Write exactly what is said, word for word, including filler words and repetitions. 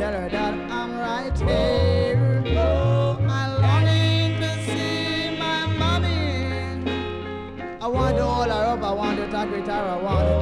tell her that I'm right here. Oh, I'm longing to see my mommy. I want to hold her up, I want to talk with her, I want to